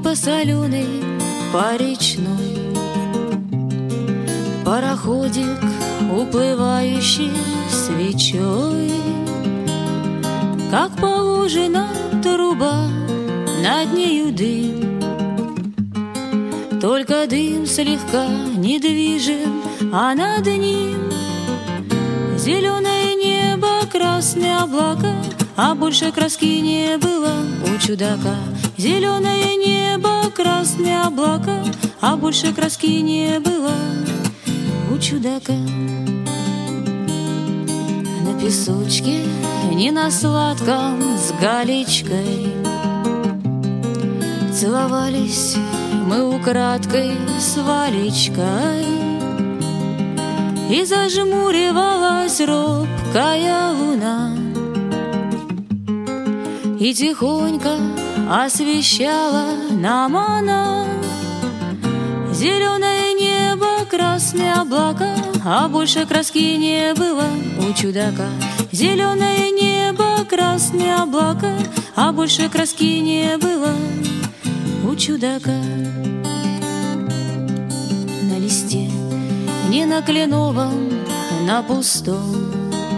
по соленой, по речной. Пароходик, уплывающий свечой, как положена труба, над нею дым. Только дым слегка недвижим, а над ним зеленое небо, красные облака, а больше краски не было у чудака. Зеленое небо, красные облака, а больше краски не было у чудака. На песочке, не на сладком, с галечкой целовались мы украдкой с Валечкой, и зажмуривалась робкая луна, и тихонько освещала нам она. Зеленое небо, красные облака, а больше краски не было у чудака. Зеленое небо, красные облака, а больше краски не было у чудака. На листе, не на кленовом, на пустом,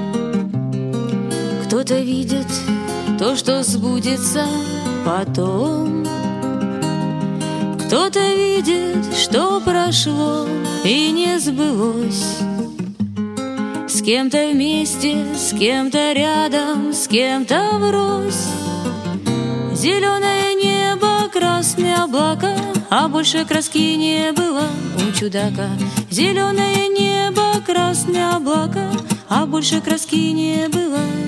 кто-то видит то, что сбудется потом. Кто-то видит, что прошло и не сбылось. С кем-то вместе, с кем-то рядом, с кем-то врозь. Зеленое небо, красные облака, а больше краски не было у чудака. Зеленое небо, красные облака, а больше краски не было